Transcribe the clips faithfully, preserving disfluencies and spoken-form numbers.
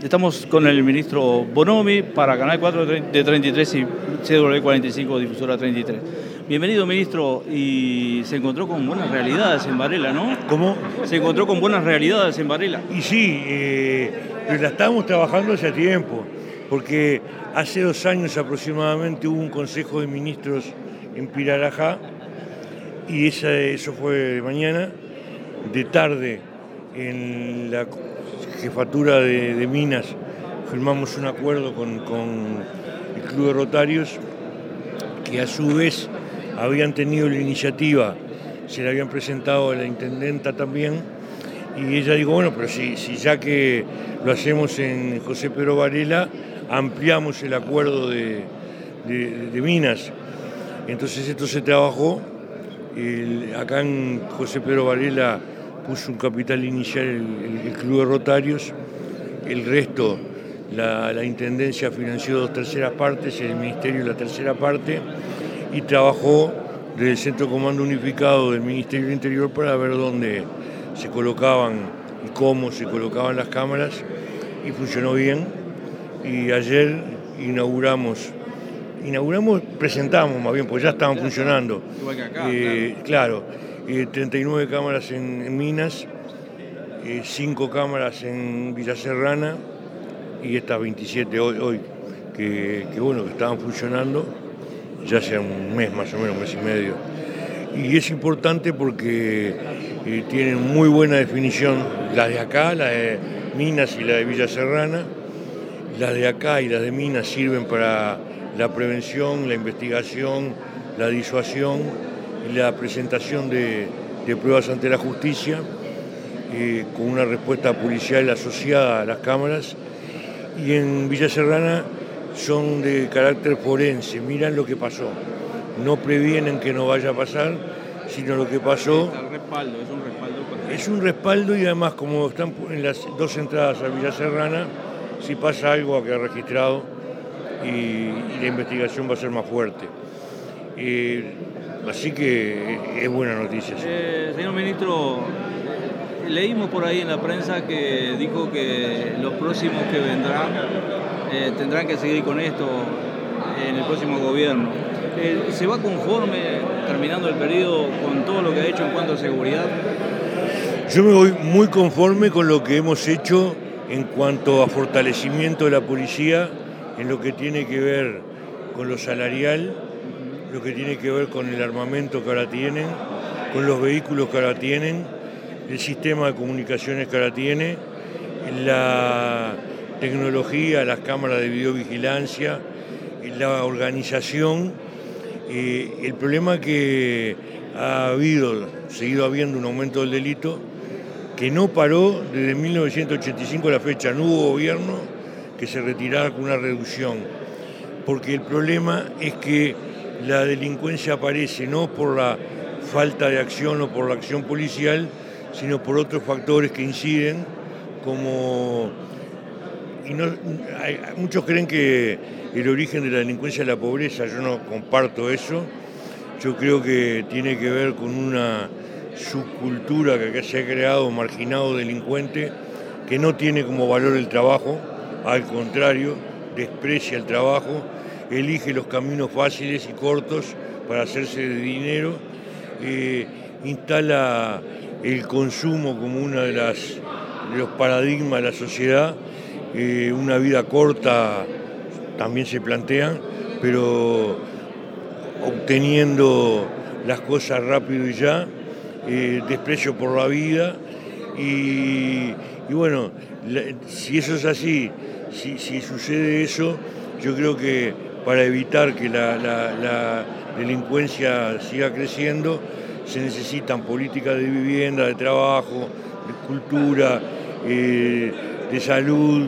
Estamos con el ministro Bonomi para Canal cuatro de treinta y tres y C W cuarenta y cinco, difusora treinta y tres. Bienvenido, ministro, y se encontró con buenas realidades en Varela, ¿no? ¿Cómo? Se encontró con buenas realidades en Varela. Y sí, eh, pero la estábamos trabajando hace tiempo, porque hace dos años aproximadamente hubo un Consejo de Ministros en Pirarajá, y esa, eso fue de mañana. De tarde, en la jefatura de, de Minas, firmamos un acuerdo con, con el Club de Rotarios, que a su vez habían tenido la iniciativa, se la habían presentado a la intendenta también, y ella dijo, bueno, pero si, si ya que lo hacemos en José Pedro Varela, ampliamos el acuerdo de, de, de Minas. Entonces esto se trabajó, el, acá en José Pedro Varela puso un capital inicial el, el, el Club de Rotarios, el resto la, la Intendencia financió dos terceras partes, el Ministerio la tercera parte, y trabajó desde el Centro Comando Unificado del Ministerio del Interior para ver dónde se colocaban y cómo se colocaban las cámaras, y funcionó bien. Y ayer inauguramos, inauguramos, presentamos más bien, pues ya estaban funcionando. Igual que acá, eh, claro, eh, treinta y nueve cámaras en, en Minas, eh, cinco cámaras en Villa Serrana y estas veintisiete hoy, hoy que, que bueno, que estaban funcionando ya hace un mes más o menos, un mes y medio. Y es importante porque eh, tienen muy buena definición, las de acá, la de Minas y la de Villa Serrana. Las de acá y las de Minas sirven para la prevención, la investigación, la disuasión y la presentación de, de pruebas ante la justicia, eh, con una respuesta policial asociada a las cámaras. Y en Villa Serrana son de carácter forense, miran lo que pasó. No previenen que no vaya a pasar, sino lo que pasó. El respaldo, es un respaldo. Es un respaldo, y además, como están en las dos entradas a Villa Serrana, si pasa algo ha quedado registrado y, y la investigación va a ser más fuerte. Eh, así que es buena noticia. Sí. Eh, señor ministro, leímos por ahí en la prensa que dijo que los próximos que vendrán eh, tendrán que seguir con esto en el próximo gobierno. Eh, ¿Se va conforme, terminando el periodo, con todo lo que ha hecho en cuanto a seguridad? Yo me voy muy conforme con lo que hemos hecho en cuanto a fortalecimiento de la policía, en lo que tiene que ver con lo salarial, lo que tiene que ver con el armamento que ahora tienen, con los vehículos que ahora tienen, el sistema de comunicaciones que ahora tiene, la tecnología, las cámaras de videovigilancia, la organización. Eh, el problema que ha habido, seguido habiendo un aumento del delito, que no paró desde mil novecientos ochenta y cinco a la fecha. No hubo gobierno que se retirara con una reducción, porque el problema es que la delincuencia aparece no por la falta de acción o por la acción policial, sino por otros factores que inciden, como... Y no, hay, muchos creen que el origen de la delincuencia es la pobreza. Yo no comparto eso. Yo creo que tiene que ver con una subcultura que acá se ha creado, marginado delincuente, que no tiene como valor el trabajo, al contrario, desprecia el trabajo, elige los caminos fáciles y cortos para hacerse de dinero, eh, instala el consumo como uno de, las, de los paradigmas de la sociedad, eh, una vida corta también se plantean, pero obteniendo las cosas rápido y ya, eh, desprecio por la vida, y, y bueno, la, si eso es así, si, si sucede eso, yo creo que para evitar que la, la, la delincuencia siga creciendo, se necesitan políticas de vivienda, de trabajo, de cultura, eh, de salud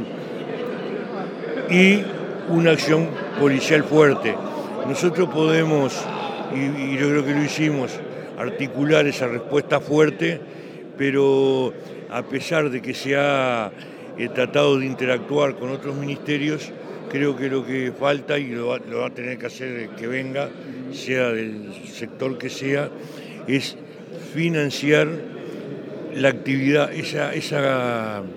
y una acción policial fuerte. Nosotros podemos, y, y yo creo que lo hicimos, articular esa respuesta fuerte, pero a pesar de que se ha eh, tratado de interactuar con otros ministerios, creo que lo que falta, y lo va, lo va a tener que hacer el que venga, sea del sector que sea, es financiar la actividad, esa, esa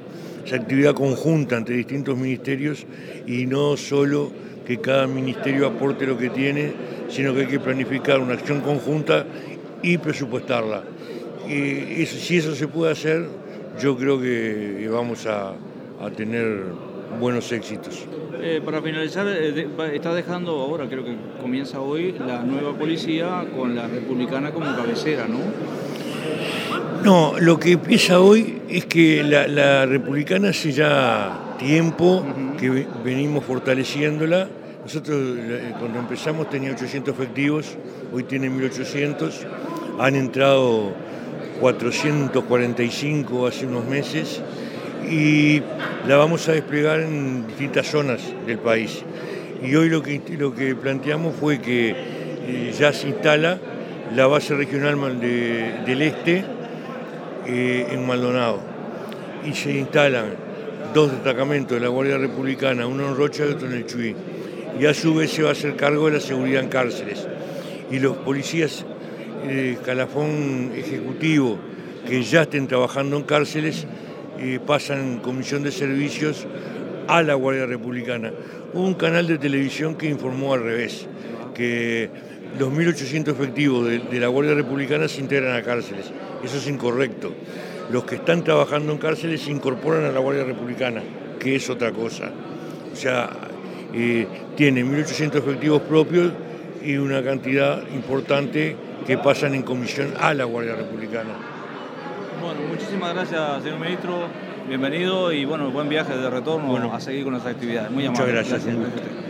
esa actividad conjunta entre distintos ministerios y no solo que cada ministerio aporte lo que tiene, sino que hay que planificar una acción conjunta y presupuestarla. Y eso, si eso se puede hacer, yo creo que vamos a, a tener buenos éxitos. Eh, para finalizar, eh, de, está dejando ahora, creo que comienza hoy, la nueva policía con la republicana como cabecera, ¿no? No, lo que empieza hoy es que la, la republicana hace ya tiempo uh-huh. que venimos fortaleciéndola. Nosotros cuando empezamos tenía ochocientos efectivos, hoy tiene mil ochocientos, han entrado cuatrocientos cuarenta y cinco hace unos meses y la vamos a desplegar en distintas zonas del país. Y hoy lo que, lo que planteamos fue que eh, ya se instala la base regional de, del Este eh, en Maldonado y se instalan dos destacamentos de la Guardia Republicana, uno en Rocha y otro en el Chuy. Y a su vez se va a hacer cargo de la seguridad en cárceles. Y los policías de eh, calafón ejecutivo que ya estén trabajando en cárceles eh, pasan en comisión de servicios a la Guardia Republicana. Hubo un canal de televisión que informó al revés, que los mil ochocientos efectivos de, de la Guardia Republicana se integran a cárceles. Eso es incorrecto. Los que están trabajando en cárceles se incorporan a la Guardia Republicana, que es otra cosa. O sea, eh, tiene mil ochocientos efectivos propios y una cantidad importante que pasan en comisión a la Guardia Republicana. Bueno, muchísimas gracias, señor ministro. Bienvenido y bueno, buen viaje de retorno bueno, a seguir con las actividades. Muy amable. Muchas gracias. gracias.